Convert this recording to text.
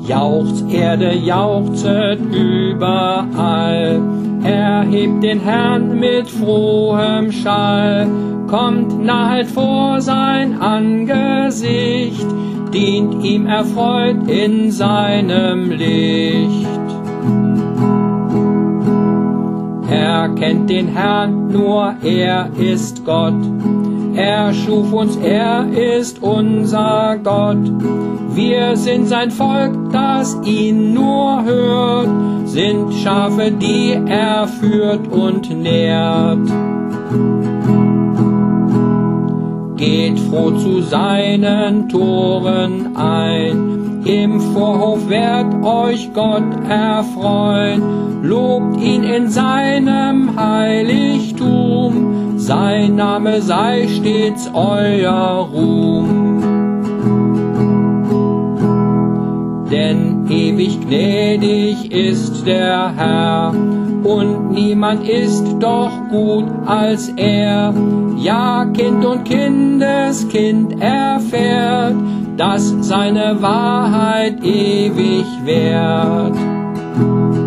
Jauchzt Erde, jauchzet überall, erhebt den Herrn mit frohem Schall, kommt nahet vor sein Angesicht, dient ihm erfreut in seinem Licht. Erkennt den Herrn, nur er ist Gott, er schuf uns, er ist unser Gott. Wir sind sein Volk, das ihn nur hört, sind Schafe, die er führt und nährt. Geht froh zu seinen Toren ein, im Vorhof werd euch Gott erfreuen, lobt ihn in seinem Heiligtum, sein Name sei stets euer Ruhm. Denn ewig gnädig ist der Herr, und niemand ist doch gut als er. Ja, Kind und Kindeskind erfährt, dass seine Wahrheit ewig währt.